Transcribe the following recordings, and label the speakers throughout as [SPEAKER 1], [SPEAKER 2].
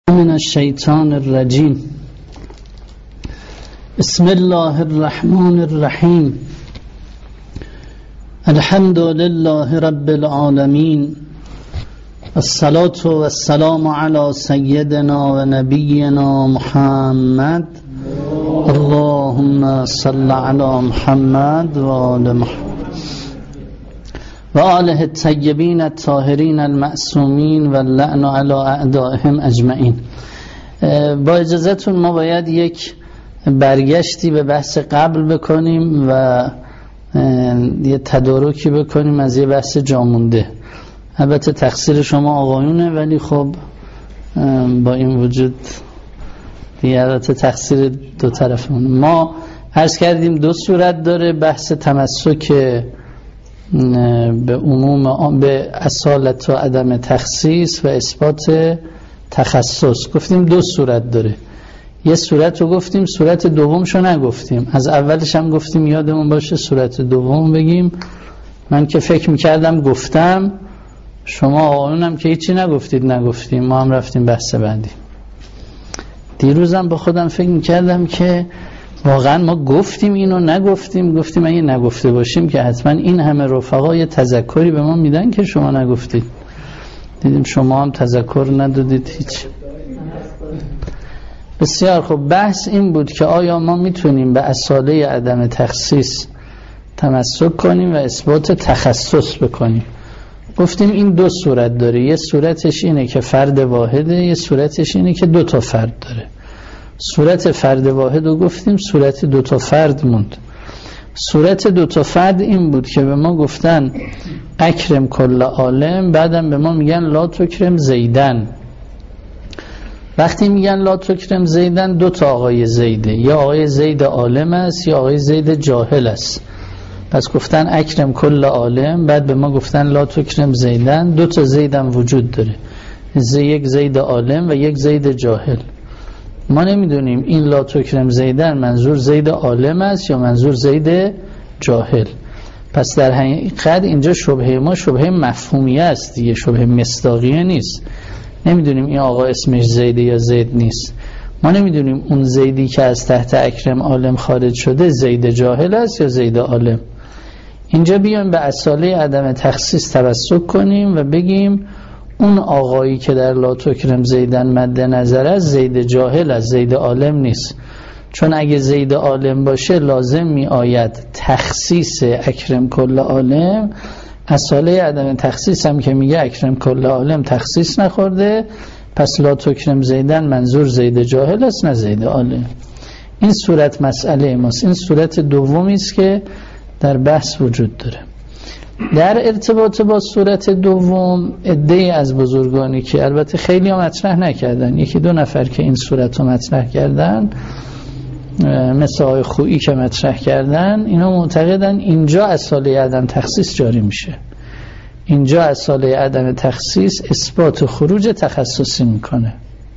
[SPEAKER 1] من الشیطان الرجیم. بسم الله الرحمن الرحیم. الحمد لله رب العالمین، الصلاة والسلام علی سیدنا و نبینا محمد. اللهم صل علی محمد و آل محمد و آله الطیبین الطاهرین المعصومین و اللعن علی اعدائهم اجمعین. با اجازهتون ما باید یک برگشتی به بحث قبل بکنیم و یه تدارکی بکنیم از یه بحث جامونده. البته تقصیر شما آقایونه، ولی خب با این وجود دیگه البته تقصیر دو طرفمونه. ما عرض کردیم دو صورت داره بحث تمسک به عموم، به اصالت و عدم تخصیص و اثبات تخصص. گفتیم دو صورت داره. یه صورت رو گفتیم، صورت دومش رو نگفتیم. از اولش هم گفتیم یادمون باشه صورت دوم بگیم. من که فکر میکردم گفتم، شما آقایونم که هیچی نگفتیم، ما هم رفتیم بحث بعدی. دیروزم با خودم فکر میکردم که واقعا ما گفتیم اینو گفتیم اگه نگفته باشیم که حتما این همه رفقا یه تذکری به ما میدن که شما نگفتید. دیدیم شما هم تذکر ندادید هیچ. بسیار خب، بحث این بود که آیا ما میتونیم به اصاله عدم تخصیص تمسک کنیم و اثبات تخصص بکنیم. گفتیم این دو صورت داره. یه صورتش اینه که فرد واحده، یه صورتش اینه که دو تا فرد داره. صورت فرد واحد رو گفتیم، صورت دو تا فرد موند. صورت دو تا فرد این بود که به ما گفتن اکرم کل عالم، بعدم به ما میگن لا تکرم زیدن. وقتی میگن لا تکرم زیدن، دو تا آقای زیده، یا آقای زید عالم است یا آقای زید جاهل است. پس گفتن اکرم کل عالم، بعد به ما گفتن لا تکرم زیدن. دو تا زیدم وجود داره، یک زید عالم و یک زید جاهل. ما نمیدونیم این لا تکرم زیدن منظور زید عالم است یا منظور زید جاهل. پس در حقیقت اینجا شبهه ما شبهه مفهومیه است دیگه، شبهه مصداقیه نیست. نمیدونیم این آقا اسمش زیده یا زید نیست. ما نمیدونیم اون زیدی که از تحت اکرم عالم خارج شده زید جاهل است یا زید عالم. اینجا بیایم به اصاله عدم تخصیص توسل کنیم و بگیم اون آقایی که در لا تکرم زیدن مد نظر است زید جاهل است، زید عالم نیست. چون اگه زید عالم باشه لازم می آید تخصیص اکرم کل عالم. اصاله عدم تخصیص هم که میگه اکرم کل عالم تخصیص نخورده، پس لا تکرم زیدن منظور زید جاهل است نه زید عالم. این صورت مسئله ماست. این صورت دومی است که در بحث وجود داره. در ارتباط با صورت دوم عده‌ای از بزرگانی که البته خیلی ها مطرح نکردن، یکی دو نفر که این صورت رو مطرح کردن، مثل آقای خویی که مطرح کردن، اینا معتقدن اینجا اصاله عدم تخصیص جاری میشه. اینجا اصاله عدم تخصیص اثبات خروج تخصصی میکنه.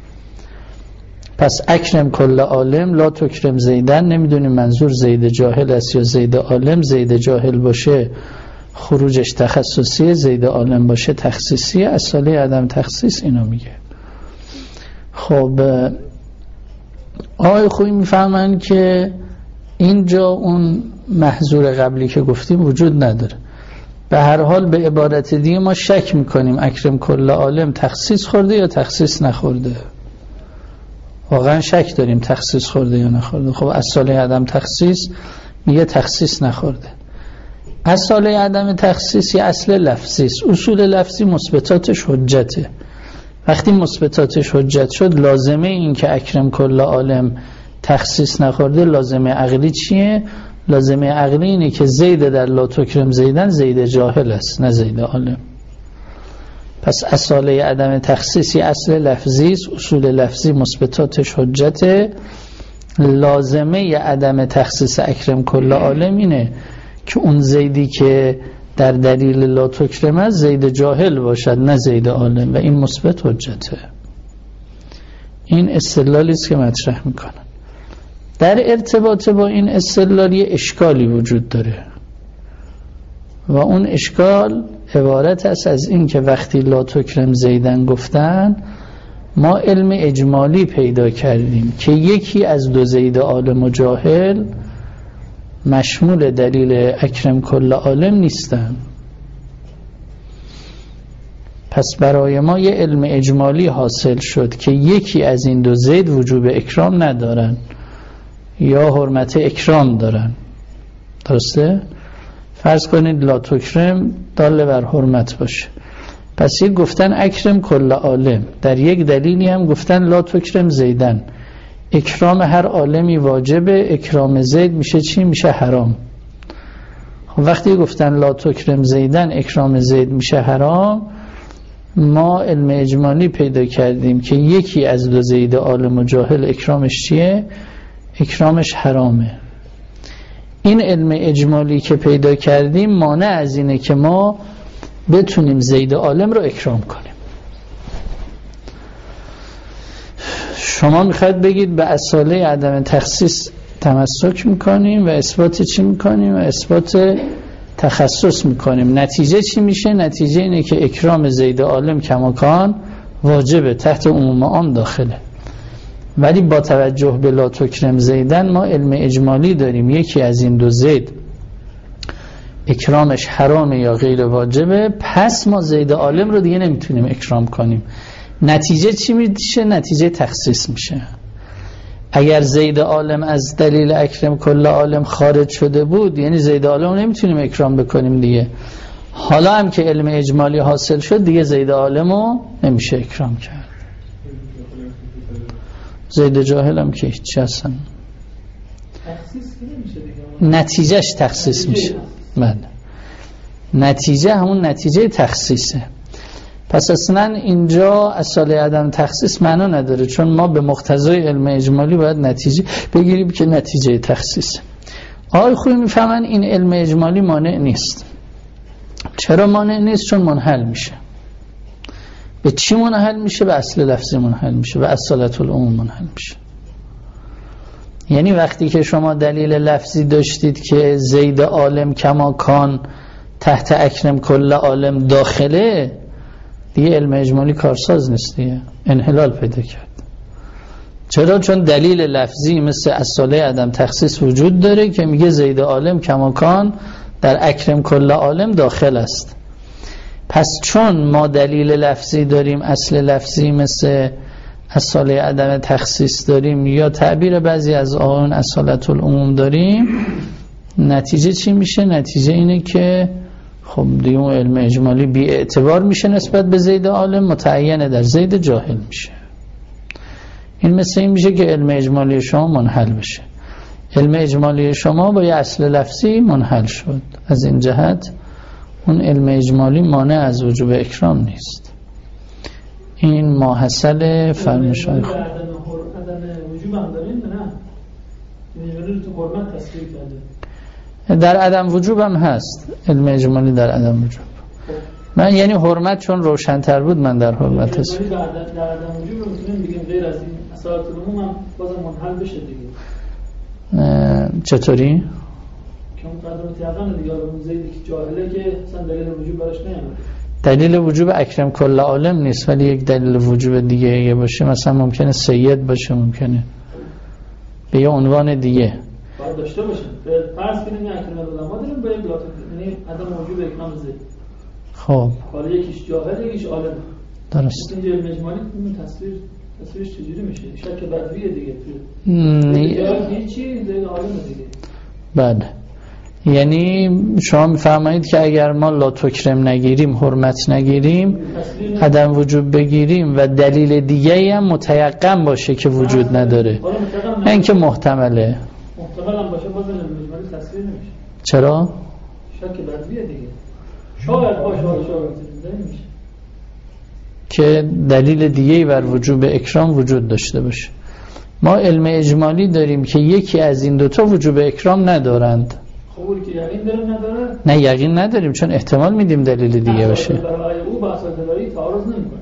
[SPEAKER 1] پس اکرم کل عالم لا تکرم زیدن، نمیدونیم منظور زید جاهل است یا زید عالم. زید جاهل باشه خروجش تخصصی، زید عالم باشه تخصیصی. اصاله عدم تخصیص اینو میگه. خب آقای خویی میفهمن که اینجا اون محظور قبلی که گفتیم وجود نداره. به هر حال به عبارت دیگه ما شک میکنیم اکرم کل عالم تخصیص خورده یا تخصیص نخورده. واقعا شک داریم تخصیص خورده یا نخورده. خب اصاله عدم تخصیص میگه تخصیص نخورده. اصاله عدم تخصیص یه اصل لفظی است. اصول لفظی مثبتاتش حجته. وقتی مثبتاتش حجت شد، لازمه این که اکرم کل عالم تخصیص نخورده لازمه عقلی چیه؟ لازمه عقلی اینه که زید در لا تکرم زیدن زید جاهل است نه زید عالم. پس اصاله عدم تخصیص یه اصل لفظی است. اصول لفظی مثبتاتش حجته. لازمه عدم تخصیص اکرم کل عالم اینه که اون زیدی که در دلیل لا تکرم است زید جاهل باشد نه زید عالم، و این مثبت حجته. این استدلالی است که مطرح میکنن. در ارتباط با این استدلالی اشکالی وجود داره و اون اشکال عبارت است از این که وقتی لا تکرم زیدن گفتن، ما علم اجمالی پیدا کردیم که یکی از دو زید عالم و جاهل مشمول دلیل اکرم کل عالم نیستن. پس برای ما یه علم اجمالی حاصل شد که یکی از این دو زید وجوب اکرام ندارن یا حرمت اکرام دارن. درسته؟ فرض کنید لا تکرم دال بر حرمت باشه، پس یک گفتن اکرم کل عالم، در یک دلیلی هم گفتن لا تکرم زیدن. اکرام هر عالمی واجبه، اکرام زید میشه چی؟ میشه حرام. خب وقتی گفتن لا تکرم زیدن اکرام زید میشه حرام، ما علم اجمالی پیدا کردیم که یکی از دو زید عالم و جاهل اکرامش چیه؟ اکرامش حرامه. این علم اجمالی که پیدا کردیم مانع از اینه که ما بتونیم زید عالم رو اکرام کنیم. شما میخواید بگید به اصاله عدم تخصیص تمسک میکنیم و اثبات چی میکنیم؟ و اثبات تخصص میکنیم. نتیجه چی میشه؟ نتیجه اینه که اکرام زید عالم کماکان واجبه، تحت عموم عام داخله. ولی با توجه به لا تکرم زیدن ما علم اجمالی داریم یکی از این دو زید اکرامش حرامه یا غیر واجبه، پس ما زید عالم رو دیگه نمیتونیم اکرام کنیم. نتیجه چی میشه؟ نتیجه تخصیص میشه. اگر زید عالم از دلیل اکرم کل عالم خارج شده بود، یعنی زید عالم رو نمیتونیم اکرام بکنیم دیگه. حالا هم که علم اجمالی حاصل شد دیگه زید عالم رو نمیشه اکرام کرد. زید جاهل هم که هیچی هستن، نتیجهش تخصیص میشه. بله، نتیجه همون نتیجه تخصیصه. پس اصلا اینجا اصاله عدم تخصیص معنا نداره، چون ما به مقتضای علم اجمالی باید نتیجه بگیریم که نتیجه تخصیصه. آقای خوبی میفهمن این علم اجمالی مانع نیست. چرا مانع نیست؟ چون منحل میشه. به چی منحل میشه؟ به اصل لفظی منحل میشه، به اصالت العموم منحل میشه. یعنی وقتی که شما دلیل لفظی داشتید که زید عالم کما کان تحت اکرم کل عالم داخله، دیگه علم اجمالی کارساز نیست، دیگه انحلال پیدا کرد. چرا؟ چون دلیل لفظی مثل اصاله عدم تخصیص وجود داره که میگه زید عالم کما کان در اکرم کل عالم داخل است. پس چون ما دلیل لفظی داریم، اصل لفظی مثل اصاله عدم تخصیص داریم، یا تعبیر بعضی از آن اصالت العموم داریم، نتیجه چی میشه؟ نتیجه اینه که خب دیگه اون علم اجمالی بی اعتبار میشه نسبت به زید عالم، متعینه در زید جاهل میشه. این مثل این میشه که علم اجمالی شما منحل بشه. علم اجمالی شما با یه اصل لفظی منحل شد، از این جهت اون علم اجمالی مانع از وجوب اکرام نیست. این ماحصل فرمایش های خود.
[SPEAKER 2] عدم وجوب هم داریم نه؟ اجمالی تو حرمت تصریح کرده.
[SPEAKER 1] در عدم وجوب هم هست علم اجمالی در عدم وجوب. من یعنی حرمت چون روشن‌تر بود من در حرمت هست.
[SPEAKER 2] در عدم وجوب رو میتونیم بگیم غیر از این اصالت العموم هم بازم منحل بشه دیگه.
[SPEAKER 1] چطوری؟
[SPEAKER 2] که اون قدرت یقین دیگه اون زیدی که جاهله که اصلا دلیل وجوب براش نمیاد.
[SPEAKER 1] دلیل وجوب اکرم کل عالم نیست، ولی یک دلیل وجوب دیگه باشه، مثلا ممکنه سید باشه، ممکنه به یه عنوان دیگه
[SPEAKER 2] باید داشته باشه. فرض کنیم اکرم العلماء داریم با یک لاتف، یعنی عدم وجوب اکرام زید.
[SPEAKER 1] خب
[SPEAKER 2] حالا یکیش جاهل یکیش عالم.
[SPEAKER 1] درست.
[SPEAKER 2] اینجا علم اجمالی تصویرش چجوری میشه؟ شک بدویه دیگه. هیچی زید عالم دیگه.
[SPEAKER 1] بله، یعنی شما میفرمایید که اگر ما لا تکرم نگیریم، حرمت نگیریم، عدم وجوب بگیریم و دلیل دیگه‌ای هم متیقن باشه که وجود نداره، نه اینکه محتمله.
[SPEAKER 2] محتمل هم باشه باز علم تصویر نمیشه.
[SPEAKER 1] چرا؟
[SPEAKER 2] شک بدویه دیگه. شاید باشه نمیشه
[SPEAKER 1] که دلیل دیگه‌ای بر وجوب اکرام وجود داشته باشه. ما علم اجمالی داریم که یکی از این دوتا وجوب اکرام ندارند.
[SPEAKER 2] قبول که یقین داره نداره؟
[SPEAKER 1] نه یقین نداریم، چون احتمال میدیم دلیل دیگه باشه.
[SPEAKER 2] برای او با اصالت البرائی تعارض نمیکنه.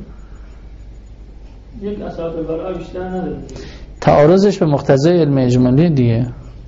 [SPEAKER 2] یک اصالت البرائی بیشتر نداره.
[SPEAKER 1] تعارضش به مقتضای علم اجمالی دیگه.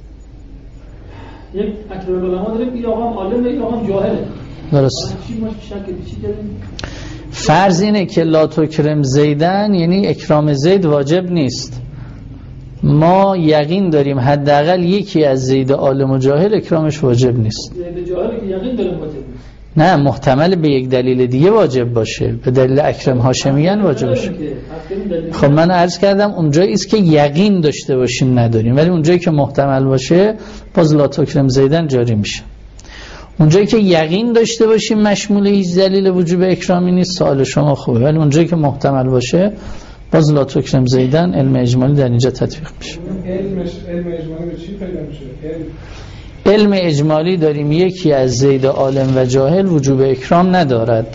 [SPEAKER 2] یک اکرام العلماء داریم که یا هم عالمه یا هم جاهله.
[SPEAKER 1] درست.
[SPEAKER 2] چی ما شک چی داریم؟
[SPEAKER 1] فرض اینه که لا تکرم زیدن یعنی اکرام زید واجب نیست. ما یقین داریم حداقل یکی از زید عالم و جاهل اکرامش واجب نیست.
[SPEAKER 2] زید جاهل که یقین داریم واجب نیست.
[SPEAKER 1] نه، محتمل به یک دلیل دیگه واجب باشه، به دلیل اکرم هاشمیان واجب باشه. خب من عرض کردم اونجایی است که یقین داشته باشیم نداریم، ولی اونجایی که محتمل باشه باز لا تکرم زیدن جاری میشه. اونجایی که یقین داشته باشیم مشمول هیچ دلیل وجوب اکرامی نیست، سوال شما خوبه، ولی اونجایی که محتمل باشه باز لا تکرم زیدن علم اجمالی در اینجا تطبیق میشه.
[SPEAKER 3] علم اجمالی به چی پیدا میشه؟
[SPEAKER 1] علم اجمالی داریم یکی از زید عالم و جاهل وجوب اکرام ندارد.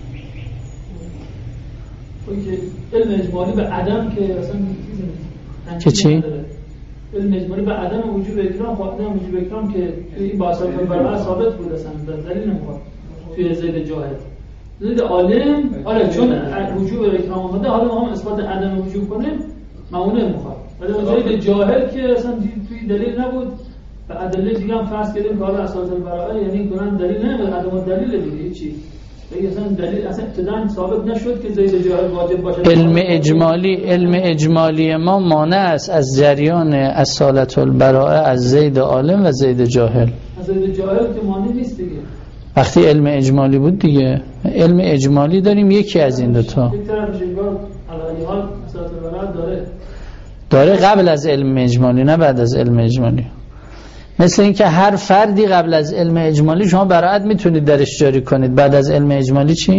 [SPEAKER 2] علم اجمالی به عدم که اصلا
[SPEAKER 1] که چی؟
[SPEAKER 2] علم اجمالی به عدم وجوب اکرام، عدم وجوب اکرام که این با اصل برابر ثابت بود اصلا دلیل نمیخواد توی زید جاهل. زید عالم آره چون وجوب اکرام اومده، حالا ما هم اثبات عدم وجوب کنیم معونه نمیخواد، ولی زید جاهل که اصلا توی دلیل نبود و ادله دیگه هم فرض کردیم که حالا اساس البراءه یعنی کنن دلیل نمیاد، عدم دلیل دیگه چی دیگه اصلا دلیل اصلا ابتداً ثابت نشد که زید جاهل واجب باشه.
[SPEAKER 1] علم اجمالی ما مانع است از جریان اصالت البراءه از زید عالم و زید جاهل.
[SPEAKER 2] از زید جاهل که مانع نیست دیگه،
[SPEAKER 1] وقتی علم اجمالی بود دیگه. علم اجمالی داریم یکی از این دوتا
[SPEAKER 2] یک طرفش انگار علی حال اصالت البراءه
[SPEAKER 1] داره قبل از علم اجمالی نه بعد از علم اجمالی. مثل این که هر فردی قبل از علم اجمالی شما براءت میتونید درش جاری کنید، بعد از علم اجمالی چی؟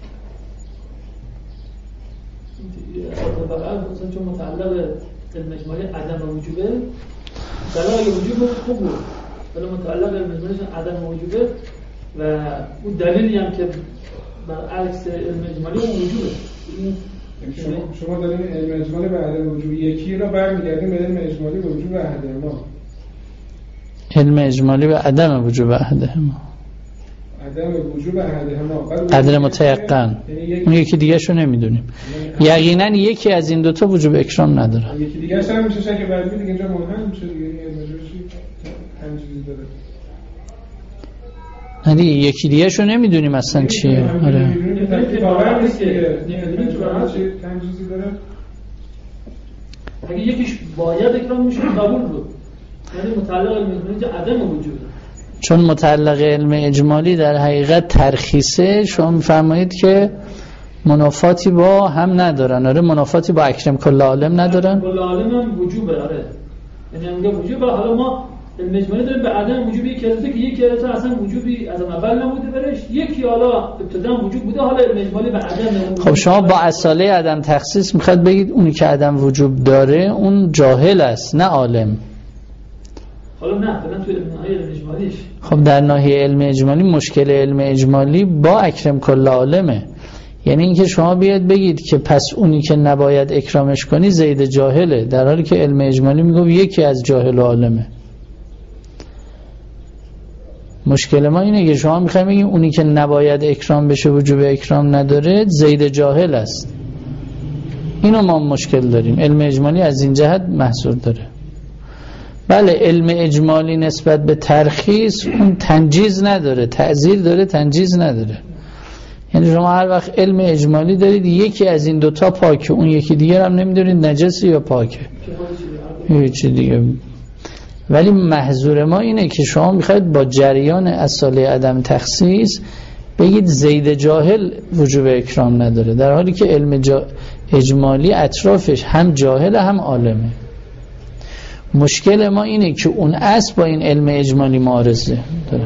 [SPEAKER 2] مثلا چون متعلق علم اجمالی عدم وجوبه، برای وجوب خوب بود، ولی متعلق علم اجمالی عدم وجوبه و اون دلیلی هم که برعکس علم اجمالی اون وجوبه.
[SPEAKER 3] شما دارین علم اجمالی به عدم وجوب یکی را برمیگردیم به علم اجمالی به وجوب احدهما.
[SPEAKER 1] علم اجمالی به عدم وجوب احدهما،
[SPEAKER 3] عدم وجوب احدهما
[SPEAKER 1] عدل متيقن، اون یکی دیگه شو نمیدونیم. یقینا یکی از این دوتا وجوب اکرام نداره.
[SPEAKER 3] یکی دیگه هم میشه شک بعدی دیگه اینجا منحل میشه دیگه، علم اجمالی همینجوری داره.
[SPEAKER 1] نه دیگه یکی دیگه شو نمیدونیم اصلا چیه. آره
[SPEAKER 3] میدونیم که تکلیف‌آور نیست که نمیدونیم که برای چی تنجیزی داره.
[SPEAKER 2] اگه یکیش باید اکرام میشه قبول بود، یعنی متعلق علم اجمالی عدم وجوده.
[SPEAKER 1] چون متعلق علم اجمالی در حقیقت ترخیصه، شما میفرمایید که منافاتی با هم ندارن. آره منافاتی با اکرم کل عالم ندارن.
[SPEAKER 2] کل عالم هم وجوبه. آره یعنی میگه وجوبه. حالا ما علم اجمالی داریم به عدم وجوبی یک کلمه که یک کلمه اصلا وجوبی از اول نبوده برش، یکی حالا ابتدا وجود بوده، حالا علم اجمالی به عدم.
[SPEAKER 1] خب شما با اصاله عدم تخصیص میخواد بگید اونی که عدم وجوب داره اون جاهل است نه عالم.
[SPEAKER 2] حالا نه فعلا تو علم اجمالیش.
[SPEAKER 1] خب در ناحیه علم اجمالی مشکل علم اجمالی با اکرم کل عالمه، یعنی اینکه شما بیاد بگید که پس اونی که نباید اکرامش کنی زید جاهله، در حالی که علم اجمالی میگه یکی از جاهل و عالمه. مشکل ما اینه که شما میخوایم بگیم اونی که نباید اکرام بشه وجوب اکرام نداره زید جاهل است. اینو ما مشکل داریم. علم اجمالی از این جهت محصور داره. بله علم اجمالی نسبت به ترخیص اون تنجیز نداره، تعزیر داره تنجیز نداره. یعنی شما هر وقت علم اجمالی دارید یکی از این دوتا پاکه، اون یکی دیگر هم نمیدونید نجسی یا پاکه هیچی دیگه. ولی محظور ما اینه که شما میخواید با جریان اصاله عدم تخصیص بگید زید جاهل وجوب اکرام نداره، در حالی که علم اجمالی اطرافش هم جاهل هم عالمه. مشکل ما اینه که اون اصل با این علم اجمالی معارضه داره.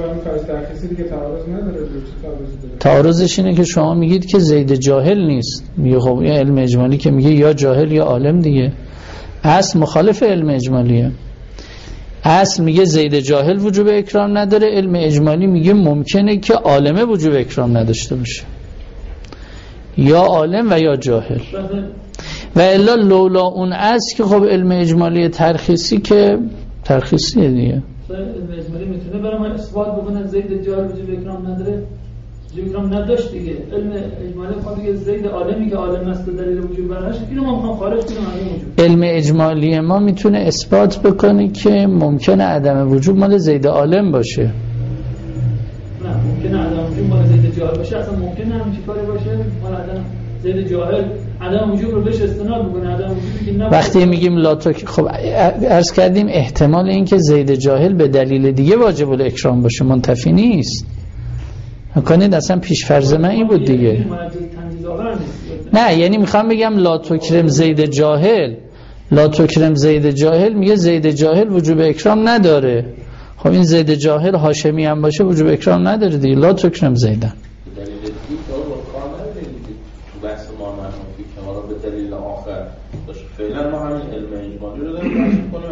[SPEAKER 1] تعارضش اینه که شما میگید که زید جاهل نیست، میگه خب این علم اجمالی که میگه یا جاهل یا عالم دیگه. اصل مخالف علم اجمالیه. اصل میگه زید جاهل وجوب اکرام نداره، علم اجمالی میگه ممکنه که عالمه وجوب اکرام نداشته باشه، یا عالم و یا جاهل. و الا لولا اون اصل که خب علم اجمالی ترخیصی که ترخیصیه دیگه.
[SPEAKER 2] علم اجمالی میتونه برای ما اثبات بکنه زید جاهل وجوب اکرام نداره، وجوب اکرام نداشت دیگه. علم اجمالی خود دیگه زید عالمی که عالم است دلیل وجوب براش، اینو ما میخوام خارج کنیم از وجوب.
[SPEAKER 1] علم اجمالی ما میتونه اثبات بکنه که ممکنه عدم وجوب مال زید عالم باشه.
[SPEAKER 2] نه ممکنه عدم وجوب مال زید جاهل باشه اصلا ممکنه همین کاری باشه؟ حالا زید جاهل عدم وجود رو بهش استناد میکنه، عدم وجودی که نه
[SPEAKER 1] وقتی میگیم لا خب عرض کردیم احتمال این که زید جاهل به دلیل دیگه واجب الاکرام باشه منتفی نیست. کنید اصلا پیش فرض من این بود دیگه. نه یعنی میخوام بگم لا تکرم زید جاهل، لا تکرم زید جاهل میگه زید جاهل وجوب اکرام نداره. خب این زید جاهل هاشمی هم باشه وجوب اکرام نداره دیگه. لا تکرم زیدن
[SPEAKER 4] بحث ما منفی که ما به دلیل آخر باشه. فعلا ما همین علم اجمالی رو داریم بحث کنیم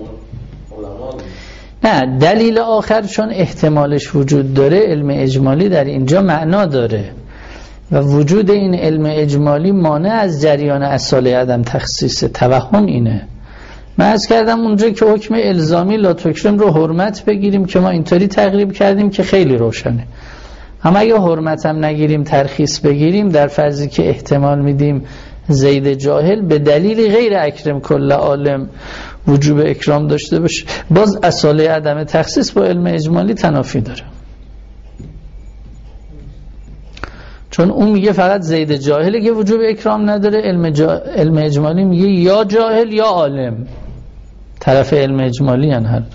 [SPEAKER 4] علما.
[SPEAKER 1] نه دلیل آخر چون احتمالش وجود داره علم اجمالی در اینجا معنا داره و وجود این علم اجمالی مانع از جریان اصاله عدم تخصیص. توهم اینه. من عرض کردم اونجا که حکم الزامی لا تکرم رو حرمت بگیریم که ما اینطوری تقریب کردیم که خیلی روشنه. اما اگه حرمت هم نگیریم ترخیص بگیریم در فرضی که احتمال میدیم زید جاهل به دلیل غیر اکرم کل عالم وجوب اکرام داشته باشه، باز اصاله عدم تخصیص با علم اجمالی تنافی داره. چون اون میگه فقط زید جاهله که وجوب اکرام نداره، علم اجمالی میگه یا جاهل یا عالم. طرف علم اجمالی هن هر دو.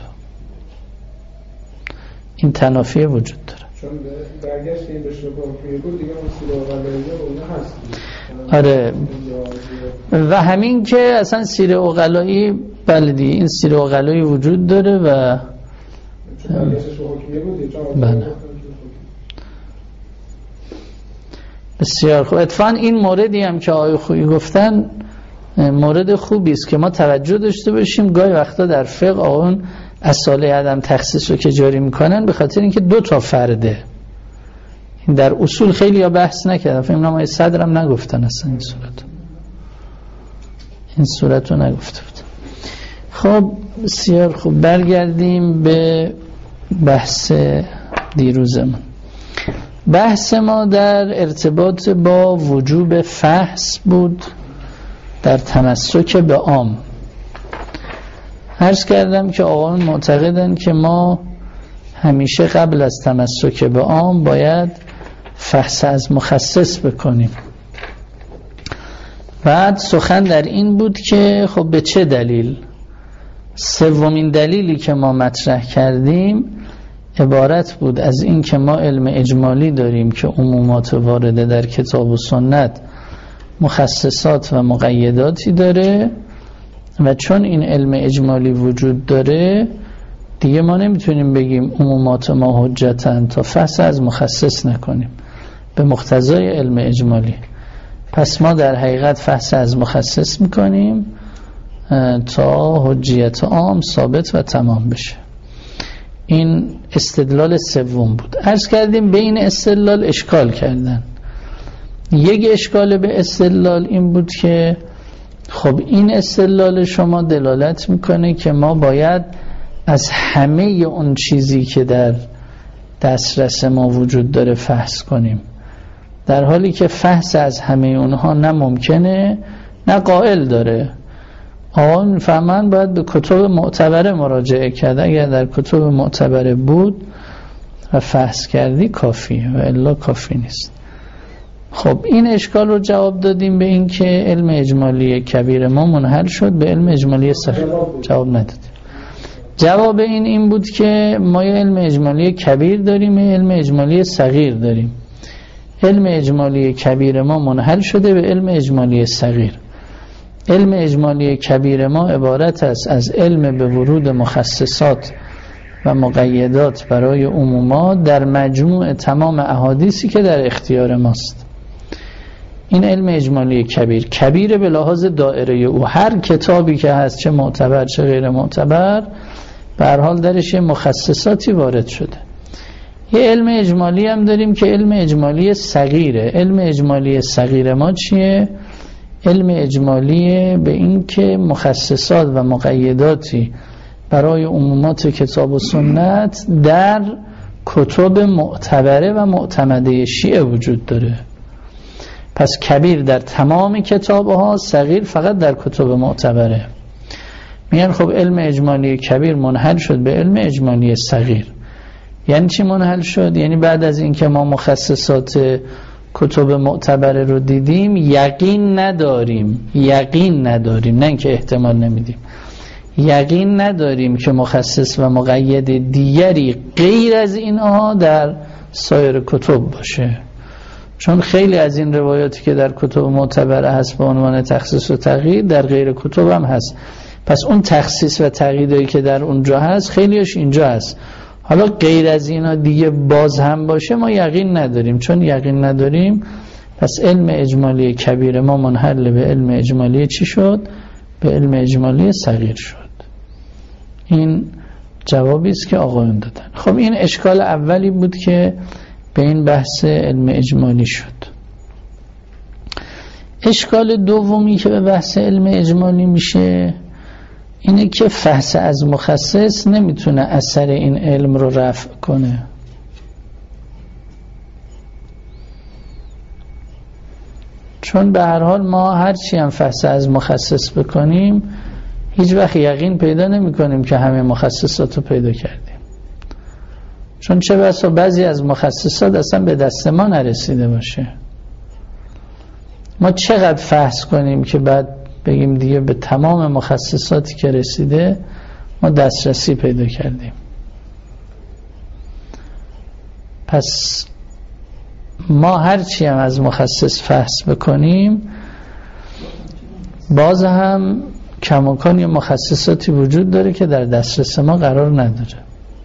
[SPEAKER 1] این تنافی وجود داره.
[SPEAKER 3] چون برگشت این به شبه بود دیگه اون سیره اغلاییه اونه هست.
[SPEAKER 1] آره و همین که اصلا سیره اغلایی بلدی این سیره اغلایی وجود داره و بله بسیار خوب. اتفاقا این موردی هم که آقای خویی گفتن مورد خوبی است که ما توجه داشته باشیم. گاهی وقتا در فقه آقایون اصاله عدم تخصیص رو که جاری میکنن به خاطر اینکه دو تا فرده. این در اصول خیلی ها بحث نکردن. فکر کنم آقای صدرم نگفتن اصلا این صورت رو نگفته بود. خب بسیار خوب برگردیم به بحث دیروزمون. بحث ما در ارتباط با وجوب فحص بود در تمسک به عام. عرض کردم که آقایون معتقدن که ما همیشه قبل از تمسک به عام باید فحص از مخصص بکنیم. بعد سخن در این بود که خب به چه دلیل. سومین دلیلی که ما مطرح کردیم عبارت بود از این که ما علم اجمالی داریم که عمومات وارده در کتاب و سنت مخصصات و مقیداتی داره و چون این علم اجمالی وجود داره دیگه ما نمیتونیم بگیم عمومات ما حجتن تا فحص از مخصص نکنیم به مقتضای علم اجمالی. پس ما در حقیقت فحص از مخصص میکنیم تا حجیت عام ثابت و تمام بشه. این استدلال سوم بود. عرض کردیم به این استدلال اشکال کردن. یک اشکال به استدلال این بود که خب این استدلال شما دلالت میکنه که ما باید از همه اون چیزی که در دسترس ما وجود داره فحص کنیم، در حالی که فحص از همه اونها نه ممکنه نه قائل داره. آقایون میفهمن باید به کتب معتبره مراجعه کرد. اگر در کتب معتبره بود و فحص کردی کافیه و الا کافی نیست. خب این اشکال رو جواب دادیم به این که علم اجمالی کبیر ما منحل شد به علم اجمالی صغیر. جواب ندادیم. جواب این بود که ما یه علم اجمالی کبیر داریم یه علم اجمالی صغیر داریم. علم اجمالی کبیر ما منحل شده به علم اجمالی صغیر. علم اجمالی کبیر ما عبارت است از علم به ورود مخصصات و مقیدات برای عمومات در مجموع تمام احادیثی که در اختیار ماست. این علم اجمالی کبیر به لحاظ دائره او. هر کتابی که هست چه معتبر چه غیر معتبر به هر حال درش مخصصاتی وارد شده. یه علم اجمالی هم داریم که علم اجمالی صغیره. علم اجمالی صغیر ما چیه؟ علم اجمالی به این که مخصصات و مقیداتی برای عمومات کتاب و سنت در کتب معتبره و معتمده شیعه وجود داره. پس کبیر در تمام کتاب ها، صغیر فقط در کتب معتبره. میگن خب علم اجمالی کبیر منحل شد به علم اجمالی صغیر. یعنی چی منحل شد؟ یعنی بعد از اینکه ما مخصصات کتب معتبره رو دیدیم یقین نداریم، نه اینکه احتمال نمیدیم، یقین نداریم که مخصص و مقید دیگری غیر از اینها در سایر کتب باشه. چون خیلی از این روایاتی که در کتب معتبره هست به عنوان تخصیص و تقیید در غیر کتب هم هست. پس اون تخصیص و تقییدی که در اونجا هست خیلیش اینجا هست. حالا غیر از اینا دیگه باز هم باشه ما یقین نداریم. چون یقین نداریم پس علم اجمالی کبیر ما منحل به علم اجمالی چی شد؟ به علم اجمالی صغیر شد. این جوابی است که آقایون دادن. خب این اشکال اولی بود که به این بحث علم اجمالی شد. اشکال دومی که به بحث علم اجمالی میشه اینه که فحص از مخصص نمیتونه اثر این علم رو رفع کنه. چون به هر حال ما هرچی هم فحص از مخصص بکنیم هیچ وقت یقین پیدا نمی کنیم که همه مخصصات رو پیدا کردیم. چون چه بسا بعضی از مخصصات اصلا به دست ما نرسیده باشه. ما چقدر فحص کنیم که بعد بگیم دیگه به تمام مخصصاتی که رسیده ما دسترسی پیدا کردیم. پس ما هرچی هم از مخصص فحص بکنیم باز هم کماکان یه مخصصاتی وجود داره که در دسترس ما قرار نداره.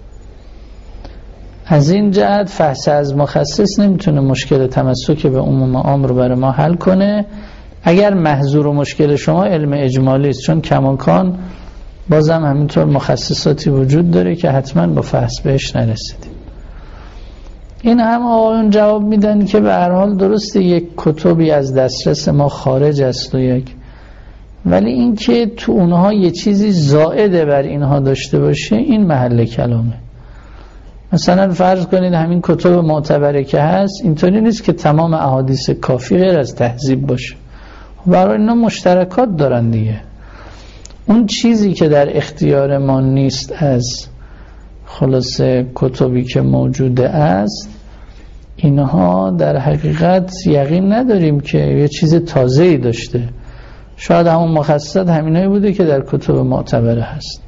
[SPEAKER 1] از این جهت فحص از مخصص نمیتونه مشکل تمسک به عموم عام رو برای ما حل کنه اگر محظور و مشکل شما علم اجمالی است. چون کماکان بازم همینطور مخصصاتی وجود داره که حتما با فحص بهش نرسیدیم. این هم آقایون جواب میدن که به هر حال درسته یک کتبی از دسترس ما خارج است ولی این که تو اونها یه چیزی زائده بر اینها داشته باشه این محل کلامه. مثلا فرض کنید همین کتب معتبره که هست اینطوری نیست که تمام احادیث کافی غیر از تهذیب باشه. برای اینا مشترکات دارن دیگه. اون چیزی که در اختیار ما نیست از خلاصه کتبی که موجوده است اینها در حقیقت یقین نداریم که یه چیز تازه‌ای داشته. شاید همون مخصصات همینایی بوده که در کتب معتبره هست.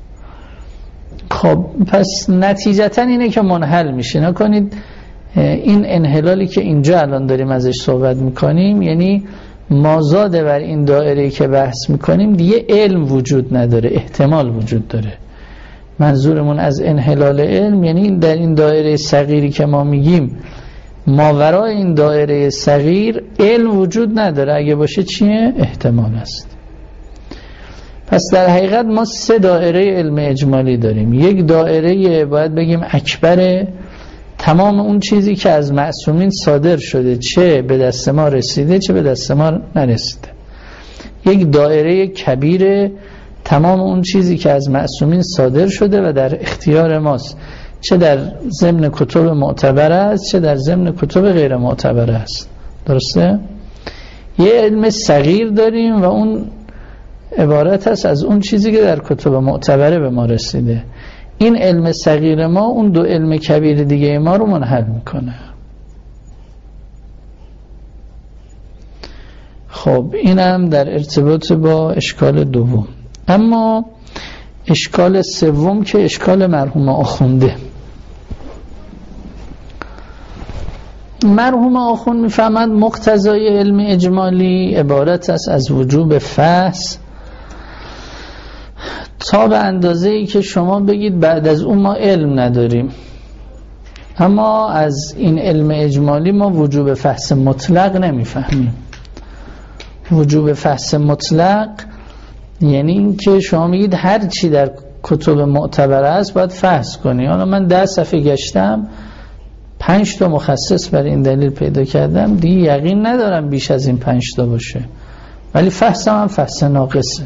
[SPEAKER 1] خب پس نتیجتا اینه که منحل میشه. نکنید این انحلالی که اینجا الان داریم ازش صحبت میکنیم یعنی مازاده بر این دایره که بحث میکنیم دیگه علم وجود نداره، احتمال وجود داره. منظورمون از انحلال علم یعنی در این دایره صغیری که ما میگیم ماورای این دایره صغیر علم وجود نداره. اگه باشه چیه؟ احتمال است. پس در حقیقت ما 3 دایره علم اجمالی داریم. یک دایره باید بگیم اکبر، تمام اون چیزی که از معصومین صادر شده چه به دست ما رسیده چه به دست ما نرسیده. یک دایره کبیر، تمام اون چیزی که از معصومین صادر شده و در اختیار ماست چه در ضمن کتب معتبره است چه در ضمن کتب غیر معتبره است. درسته؟ یه علم صغیر داریم و اون عبارت است از اون چیزی که در کتب معتبره به ما رسیده. این علم صغیر ما اون 2 علم کبیر دیگه ما رو منحل میکنه. خب اینم در ارتباط با اشکال دوم. اما اشکال سوم که اشکال مرحوم آخونده. مرحوم آخوند میفهمد مقتضای علم اجمالی عبارت است از وجوب فحص تا به اندازه‌ای که شما بگید بعد از اون ما علم نداریم. اما از این علم اجمالی ما وجوب فحص مطلق نمیفهمیم. وجوب فحص مطلق یعنی این که شما میگید هر چی در کتب معتبره است باید فحص کنی. حالا من 10 صفحه گشتم 5 تا مخصص برای این دلیل پیدا کردم، دیگه یقین ندارم بیش از این 5 تا باشه، ولی فحصم هم فحص ناقصه.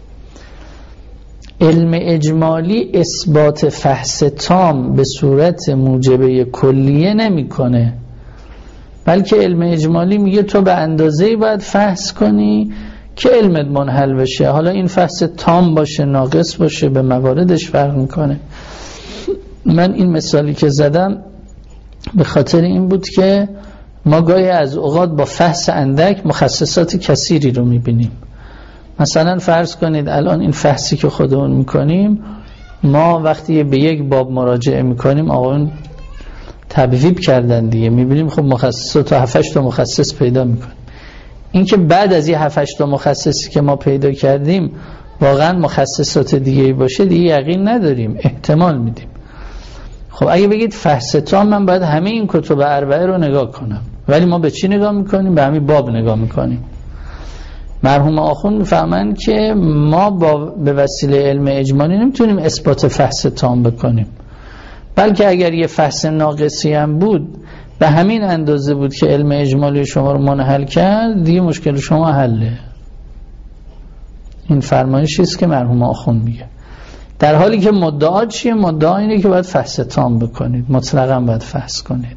[SPEAKER 1] علم اجمالی اثبات فحص تام به صورت موجبه کلیه نمیکنه، بلکه علم اجمالی میگه تو به اندازه‌ای باید فحص کنی که علمت منحل بشه. حالا این فحص تام باشه ناقص باشه به مواردش فرق میکنه. من این مثالی که زدم به خاطر این بود که ما گاهی از اوقات با فحص اندک مخصصات کثیری رو میبینیم. مثلا فرض کنید الان این فحصی که خودمون میکنیم، ما وقتی به یک باب مراجعه میکنیم آقایون تبویب کردن دیگه، میبینیم خب مخصصات تا 7-8 تا مخصص پیدا میکنیم. این که بعد از این 7-8 تا مخصصی که ما پیدا کردیم واقعا مخصصات دیگه باشه دیگه یقین نداریم، احتمال میدیم. خب اگه بگید فحص تام، من باید همه این کتب اربعه رو نگاه کنم، ولی ما به چی نگاه میکنیم؟ به همین باب نگاه میکنیم. مرحوم آخوند میفهمن که ما به وسیله علم اجمالی نمیتونیم اثبات فحص تام بکنیم، بلکه اگر یه فحص ناقصی هم بود به همین اندازه بود که علم اجمالی شما رو منحل کرد، دیگه مشکل شما حله. این فرمایشی است که مرحوم آخوند میگه. در حالی که مدعا چیه؟ مدعا اینه که باید فحص تام بکنید، مطلقاً باید فحص کنید.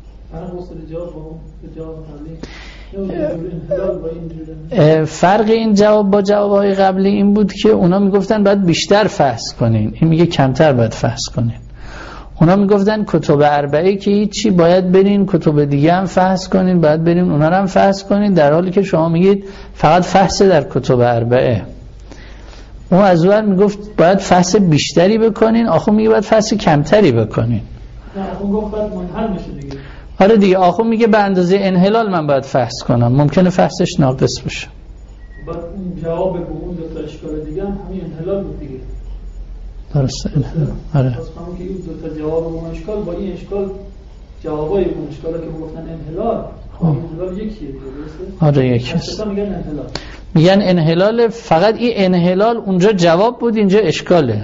[SPEAKER 1] فرق این جواب با جوابهای قبلی این بود که اونا میگفتن باید بیشتر فحص کنین، این میگه کمتر باید فحص کنین. اونا میگفتن کتب اربعه که هیچی، باید برین کتب دیگه هم فحص کنین، باید برین اونا رو هم فحص کنین، در حالی که شما میگید فقط فحص در کتب اربعه. اون از اون میگفت باید فحص بیشتری بکنین، آخو میگه باید فحص کمتری بکنین.
[SPEAKER 2] نه آخو گفت باید منحل میشه دیگه.
[SPEAKER 1] آره دیگه، آخو میگه به اندازه انحلال من باید فحص کنم، ممکنه فحصش ناقص باشه.
[SPEAKER 2] بعد اون جواب به اون دو تا اشکال دیگه هم همین انحلال بود دیگه.
[SPEAKER 1] درسته. آره.
[SPEAKER 2] پس همون که این دو تا جواب اون اشکال با این اشکال جوابای اون اشکالا که گفتن انحلال، انحلال یکیه دیگه، درسته؟
[SPEAKER 1] آره یکیه.
[SPEAKER 2] میگن انحلال.
[SPEAKER 1] میگن انحلال، فقط این انحلال اونجا جواب بود، اینجا اشکاله.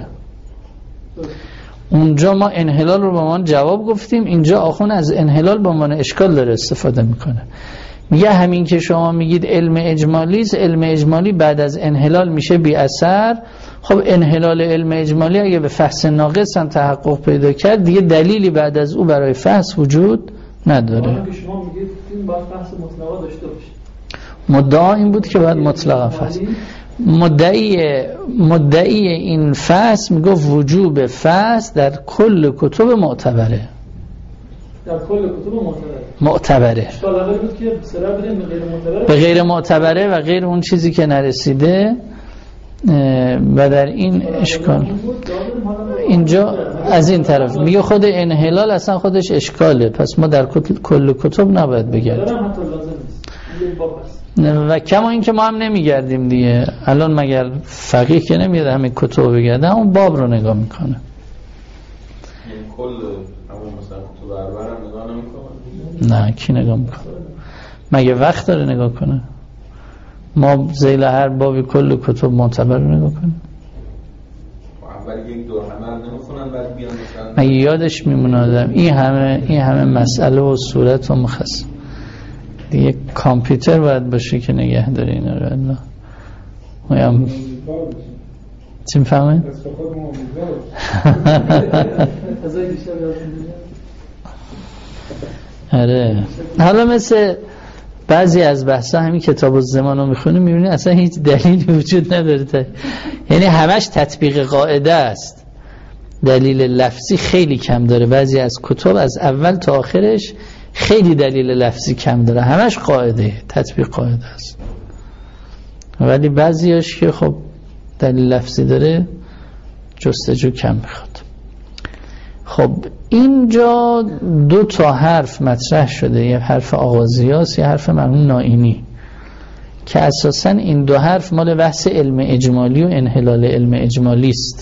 [SPEAKER 1] اونجا ما انحلال رو به عنوان جواب گفتیم، اینجا آخون از انحلال به عنوان اشکال داره استفاده میکنه. میگه همین که شما میگید علم اجمالی است، علم اجمالی بعد از انحلال میشه بی اثر. خب انحلال علم اجمالی اگه به فحص ناقص هم تحقق پیدا کرد، دیگه دلیلی بعد از او برای فحص وجود نداره.
[SPEAKER 2] که شما میگید این باید فحص مطلقا داشته باشه.
[SPEAKER 1] مدعا این بود که باید مطلقا فحص. مدعی این فحص میگفت وجوب فحص در کل کتب معتبره.
[SPEAKER 2] در کل کتب
[SPEAKER 1] معتبره.
[SPEAKER 2] اشکال اولی بود که سرا بدیم
[SPEAKER 1] به غیر معتبره و غیر اون چیزی که نرسیده. و در این اشکال اینجا از این طرف میگه خود انحلال اصلا خودش اشکاله، پس ما در کل کتب نباید بگردیم و کما این که ما هم نمیگردیم دیگه. الان مگر فقیه که نمیاد همه کتب بگرده، اون باب رو نگاه میکنه.
[SPEAKER 4] کل همون مثلا کتب اربعه رو نگاه نمیکنه؟
[SPEAKER 1] نه، کی نگاه میکنه؟ مگه وقت داره نگاه کنه؟ ما ذیل هر بابی کل کتب معتبر رو نگاه کنیم.
[SPEAKER 4] اول یک دور همه رو نمیخونن بعد بیان مثلا
[SPEAKER 1] مگه یادش میمونه آدم این همه مسئله و صورت و مخصص دیگه کامپیوتر باید باشه که نگه داره اینا رو. الله میم چی میفهمه؟ آره. حالا مثل بعضی از بحثا همین کتاب الزمان رو میخونی میبینی اصلا هیچ دلیلی وجود نداره، یعنی همش تطبیق قاعده است، دلیل لفظی خیلی کم داره. بعضی از کتاب از اول تا آخرش خیلی دلیل لفظی کم داره، همش قاعده، تطبیق قاعده است. ولی بعضیاش که خب دلیل لفظی داره جستجو کم میخواد. خب اینجا دو تا حرف مطرح شده، یه حرف آغازیاست، یه حرف مرحوم نائینی، که اساساً این دو حرف مال بحث علم اجمالی و انحلال علم اجمالی است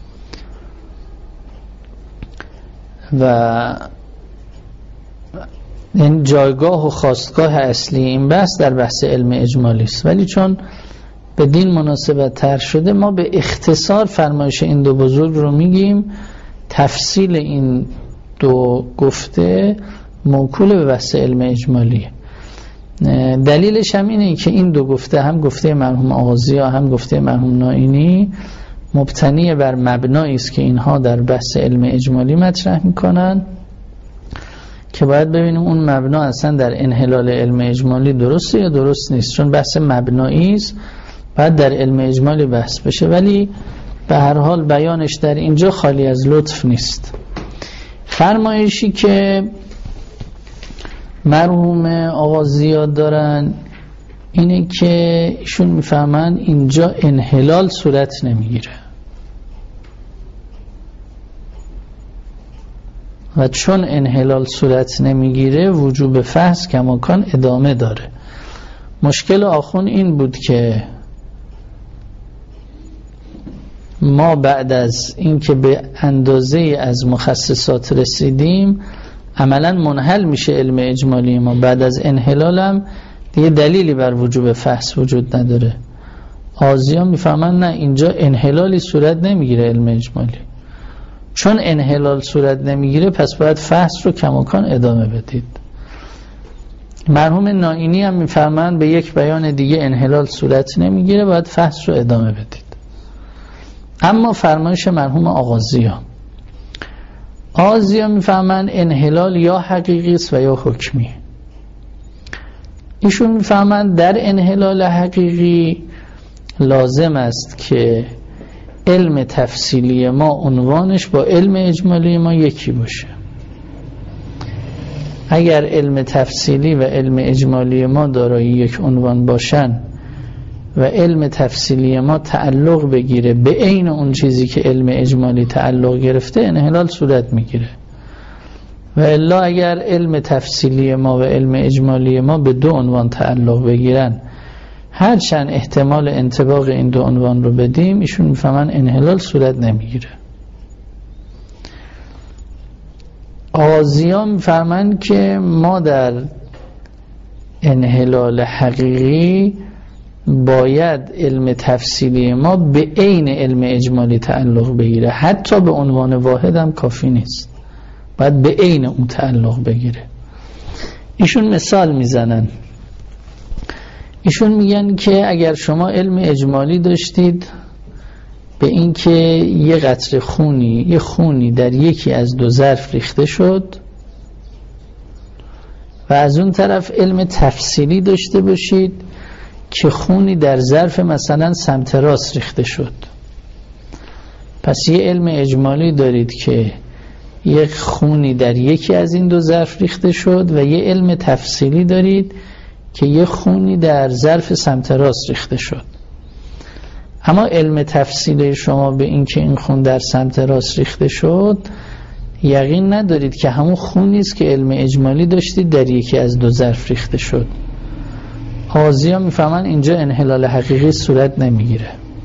[SPEAKER 1] و این جایگاه و خواستگاه اصلی این بحث در بحث علم اجمالی است. ولی چون به دین مناسبت تر شده ما به اختصار فرمایش این دو بزرگ رو میگیم. تفصیل این دو گفته موکول به بحث علم اجمالی. دلیلش هم اینه که این دو گفته، هم گفته مرحوم آغازی هم گفته مرحوم نائینی، مبتنی بر مبنایی است که اینها در بحث علم اجمالی مطرح میکنن که باید ببینیم اون مبنا اصلا در انحلال علم اجمالی درسته یا درست نیست، چون بحث مبنایی است باید در علم اجمالی بحث بشه. ولی به هر حال بیانش در اینجا خالی از لطف نیست. فرمایشی که مرحوم آقا زیاد دارن اینه که ایشون میفهمن اینجا انحلال صورت نمیگیره و چون انحلال صورت نمیگیره وجوب فحص کماکان ادامه داره. مشکل آخون این بود که ما بعد از اینکه به اندازه از مخصصات رسیدیم عملا منحل میشه علم اجمالی ما. بعد از انحلالم دیگه دلیلی بر وجوب فحص وجود نداره. آزیان میفهمن نه اینجا انحلالی صورت نمیگیره علم اجمالی. چون انحلال صورت نمیگیره پس باید فحص رو کماکان ادامه بدید. مرحوم نائینی هم میفهمن به یک بیان دیگه انحلال صورت نمیگیره باید فحص رو ادامه بدید. اما فرمایش مرحوم آغازیان میفهمن انحلال یا حقیقی است و یا حکمی. ایشون میفهمن در انحلال حقیقی لازم است که علم تفصیلی ما عنوانش با علم اجمالی ما یکی باشه. اگر علم تفصیلی و علم اجمالی ما دارای یک عنوان باشن و علم تفصیلی ما تعلق بگیره به عین اون چیزی که علم اجمالی تعلق گرفته انحلال صورت میگیره. و الا اگر علم تفصیلی ما و علم اجمالی ما به دو عنوان تعلق بگیرن هرچند احتمال انطباق این دو عنوان رو بدیم ایشون میفهمن انحلال صورت نمیگیره. آغازیان میفهمن که ما در انحلال حقیقی باید علم تفصیلی ما به عین علم اجمالی تعلق بگیره، حتی به عنوان واحد هم کافی نیست، باید به عین اون تعلق بگیره. ایشون مثال میزنن، ایشون میگن که اگر شما علم اجمالی داشتید به این که یه قطره خونی، یه خونی در یکی از دو ظرف ریخته شد و از اون طرف علم تفصیلی داشته باشید که خونی در ظرف مثلا سمت راست ریخته شد، پس یه علم اجمالی دارید که یک خونی در یکی از این دو ظرف ریخته شد و یه علم تفصیلی دارید که یه خونی در ظرف سمت راست ریخته شد. اما علم تفصیلی شما به این که این خون در سمت راست ریخته شد یقین ندارید که همون خونی است که علم اجمالی داشتید در یکی از دو ظرف ریخته شد. حاضی‌ها میفهمن اینجا انحلال حقیقی صورت نمیگیره،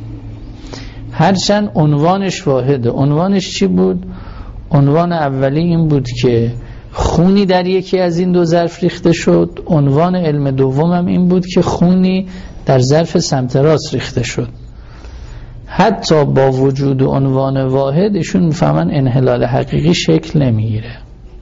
[SPEAKER 1] هرچند عنوانش واحده. عنوانش چی بود؟ عنوان اولی این بود که خونی در یکی از این دو ظرف ریخته شد. عنوان علم دومم این بود که خونی در ظرف سمت راست ریخته شد. حتی با وجود عنوان واحد ایشون میفهمن انحلال حقیقی شکل نمیگیره.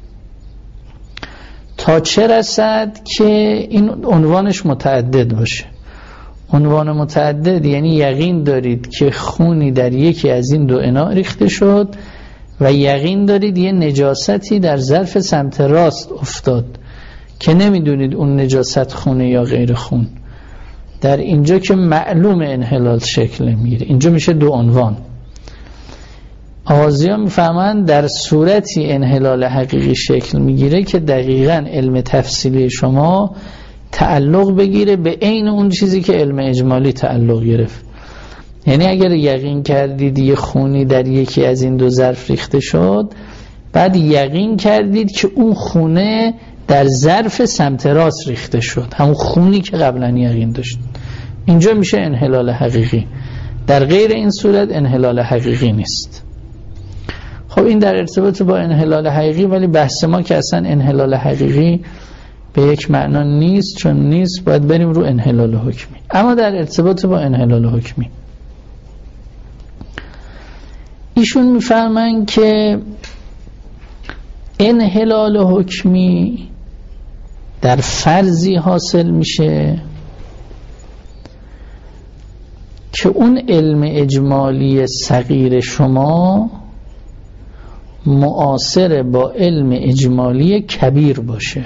[SPEAKER 1] تا چه رسد که این عنوانش متعدد باشه. عنوان متعدد یعنی یقین دارید که خونی در یکی از این دو اناء ریخته شد و یقین دارید یه نجاستی در ظرف سمت راست افتاد که نمیدونید اون نجاست خونه یا غیر خون. در اینجا که معلوم انحلال شکل نمیگیره، اینجا میشه دو عنوان. آغازی‌ها میفهمن در صورتی انحلال حقیقی شکل میگیره که دقیقاً علم تفصیلی شما تعلق بگیره به عین اون چیزی که علم اجمالی تعلق گرفت. یعنی اگر یقین کردید یه خونی در یکی از این دو ظرف ریخته شد، بعد یقین کردید که اون خونه در ظرف سمت راست ریخته شد، همون خونی که قبلا یقین داشت، اینجا میشه انحلال حقیقی. در غیر این صورت انحلال حقیقی نیست. خب این در ارتباط با انحلال حقیقی، ولی بحث ما که اصلا انحلال حقیقی به یک معنا نیست، چون نیست باید بریم رو انحلال حکمی. اما در ارتباط با انحلال حکمی ایشون میفرمایند که انحلال حکمی در فرضی حاصل میشه که اون علم اجمالی صغیر شما معاصر با علم اجمالی کبیر باشه.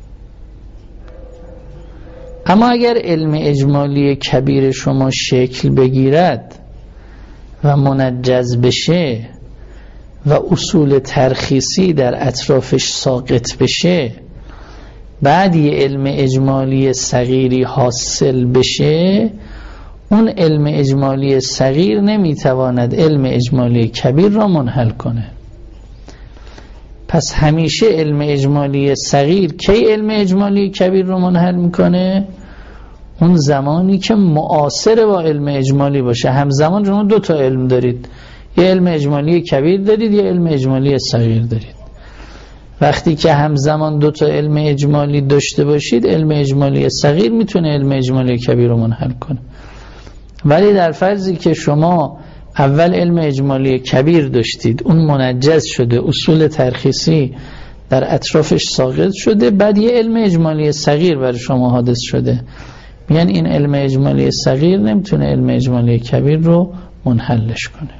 [SPEAKER 1] اما اگر علم اجمالی کبیر شما شکل بگیرد و منجز بشه و اصول ترخیصی در اطرافش ساقط بشه، بعد یه علم اجمالی صغیری حاصل بشه، اون علم اجمالی صغیر نمیتواند علم اجمالی کبیر را منحل کنه. پس همیشه علم اجمالی صغیر کی علم اجمالی کبیر رو منحل میکنه؟ اون زمانی که معاصر با علم اجمالی باشه. همزمان شما 2 تا علم دارید، یه علم اجمالی کبیر دارید، یه علم اجمالی صغیر دارید. وقتی که همزمان 2 تا علم اجمالی داشته باشید، علم اجمالی صغیر میتونه علم اجمالی کبیر رو منحل کنه. ولی در فرضی که شما اول علم اجمالی کبیر داشتید، اون منجز شده، اصول ترخیصی در اطرافش ساقط شده، بعد یه علم اجمالی صغیر برای شما حادث شده، میگن این علم اجمالی صغیر نمیتونه علم اجمالی کبیر رو منحلش کنه.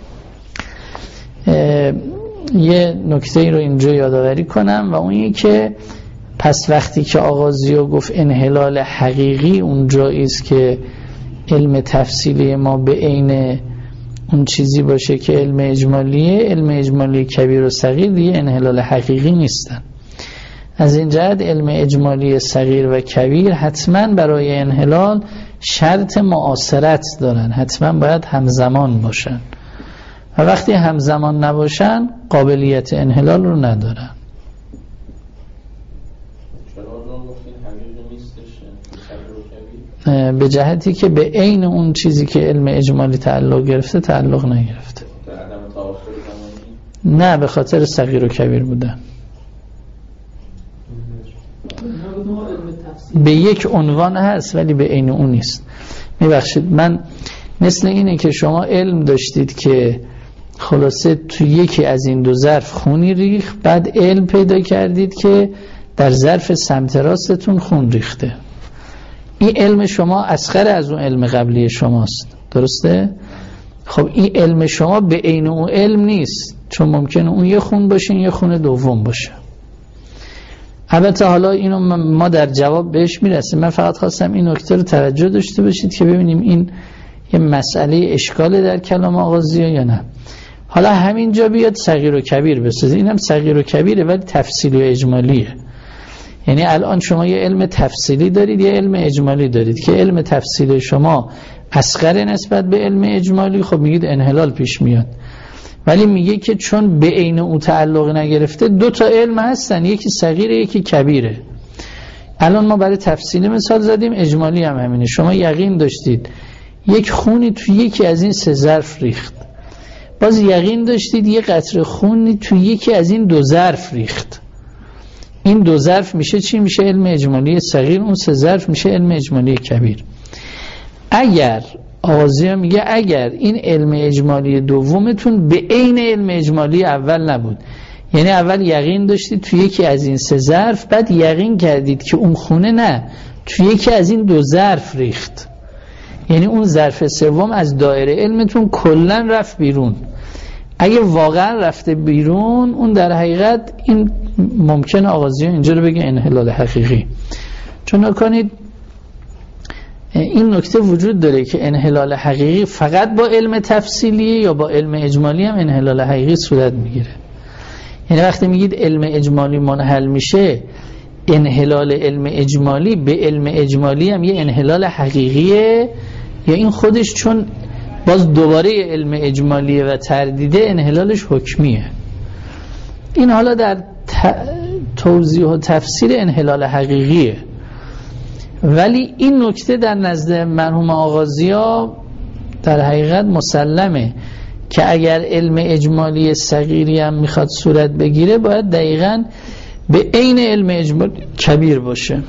[SPEAKER 1] یه نکته رو اینجا یادآوری کنم و اون اینه که پس وقتی که آغازیو گفت انحلال حقیقی اون جایی است که علم تفصیلی ما به عین اون چیزی باشه که علم اجمالیه، علم اجمالی کبیر و صغیر دیگه انحلال حقیقی نیستن. از این جهت علم اجمالی صغیر و کبیر حتما برای انحلال شرط معاصرت دارن، حتما باید همزمان باشن و وقتی همزمان نباشن قابلیت انحلال رو ندارن. به جهتی که به عین اون چیزی که علم اجمالی تعلق گرفته تعلق نگرفته. نه، به خاطر صغیر و کبیر بودن. به یک عنوان هست ولی به عین اون نیست. میبخشید، من مثل اینه که شما علم داشتید که خلاصه تو یکی از این 2 ظرف خونی ریخت، بعد علم پیدا کردید که در ظرف سمت راستتون خون ریخته. این علم شما اصغر از اون علم قبلی شماست، درسته؟ خب این علم شما به عین اون علم نیست، چون ممکنه اون یه خون باشه، یه خون دوم باشه. البته حالا اینو ما در جواب بهش میرسیم. من فقط خواستم این نکته رو توجه داشته باشید که ببینیم این یه مسئله اشکاله در کلام آغازی یا نه. حالا همینجا بیاد صغیر و کبیر بسازید. اینم صغیر و کبیره ولی تفصیلی و اجمالیه. یعنی الان شما یه علم تفصیلی دارید، یه علم اجمالی دارید که علم تفصیلی شما اصغر نسبت به علم اجمالی، خب میگید انحلال پیش میاد. ولی میگه که چون به عین او تعلق نگرفته 2 تا علم هستن، یکی صغیره یکی کبیره. الان ما برای تفصیلی مثال زدیم، اجمالی هم همینه. شما یقین داشتید یک خونی تو یکی از این 3 ظرف ریخت، باز یقین داشتید یک قطره خونی تو یکی از این 2 ظرف ریخت. این 2 ظرف میشه چی؟ میشه علم اجمالی صغیر، اون 3 ظرف میشه علم اجمالی کبیر. اگر آغازی میگه اگر این علم اجمالی دومتون به عین علم اجمالی اول نبود، یعنی اول یقین داشتید تو یکی از این 3 ظرف، بعد یقین کردید که اون خونه نه تو یکی از این 2 ظرف ریخت، یعنی اون ظرف سوم از دایره علمتون کلا رفت بیرون. اگه واقعا رفته بیرون، اون در حقیقت این ممکنه آغازی اینجا رو بگه انحلال حقیقی. چون نکنید این نکته وجود داره که انحلال حقیقی فقط با علم تفصیلی یا با علم اجمالی هم انحلال حقیقی صورت میگیره. یعنی وقتی میگید علم اجمالی منحل میشه، انحلال علم اجمالی به علم اجمالی هم یه انحلال حقیقیه، یا این خودش چون باز دوباره علم اجمالیه و تردیده انحلالش حکمیه. این حالا در توضیح و تفسیر انحلال حقیقیه. ولی این نکته در نزد مرحوم آغازی‌ها در حقیقت مسلمه که اگر علم اجمالی صغیری هم میخواد صورت بگیره، باید دقیقاً به عین علم اجمالی کبیر باشه.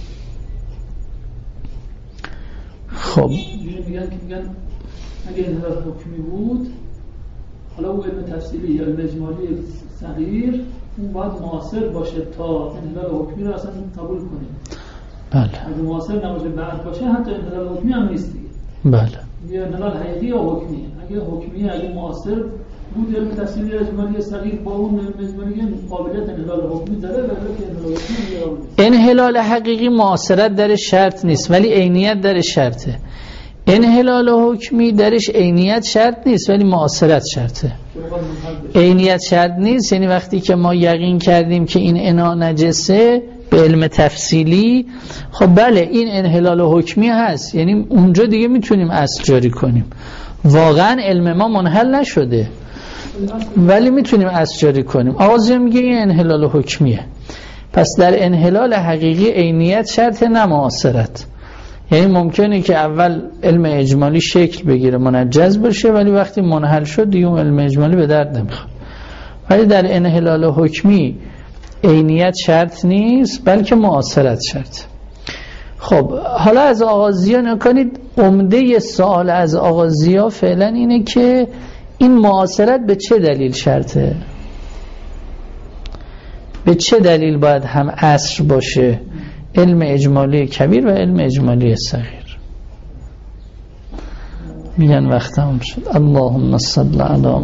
[SPEAKER 1] خب
[SPEAKER 2] میگن اگه انحلال حکمی بود، حالا اون علم تفصیلی یا علم اجمالی صغیر اون باید معاصر باشه تا انحلال حکمی رو اصلا قبول کنیم.
[SPEAKER 1] بله.
[SPEAKER 2] اگه معاصر نباشه بعد باشه، حتی انحلال حکمی هم نیست دیگه.
[SPEAKER 1] بله.
[SPEAKER 2] یا انحلال حقیقی یا حکمی. اگه حکمی، اگه معاصر بود علم تفصیلی یا اجمالی صغیر با اون علم اجمالی قابلیت انحلال حکمی داره، ولی انحلال حکمی
[SPEAKER 1] انحلال حقیقی معاصرت درش شرط نیست ولی عینیت درش شرطه. انحلال حکمی درش عینیت شرط نیست ولی معاصرت شرطه. عینیت شرط نیست، یعنی وقتی که ما یقین کردیم که این انا نجسه به علم تفصیلی، خب بله این انحلال حکمی هست، یعنی اونجا دیگه میتونیم اصل جاری کنیم. واقعا علم ما منحل نشده ولی میتونیم اصل جاری کنیم. آغازی میگه این انحلال حکمیه. پس در انحلال حقیقی عینیت شرط نه معاصرت، یعنی ممکنه که اول علم اجمالی شکل بگیره منجز بشه ولی وقتی منحل شد دیگه اون علم اجمالی به درد نمیخواد. ولی در انحلال حکمی عینیت شرط نیست بلکه معاصرت شرط. خب حالا از آغازی ها نکنید، عمده سوال از آغازی ها فعلا اینه که این معاصرت به چه دلیل شرطه؟ به چه دلیل باید هم عصر باشه؟ علم اجمالی کبیر و علم اجمالی صغیر. میگن وقت هم شد. اللهم صل علی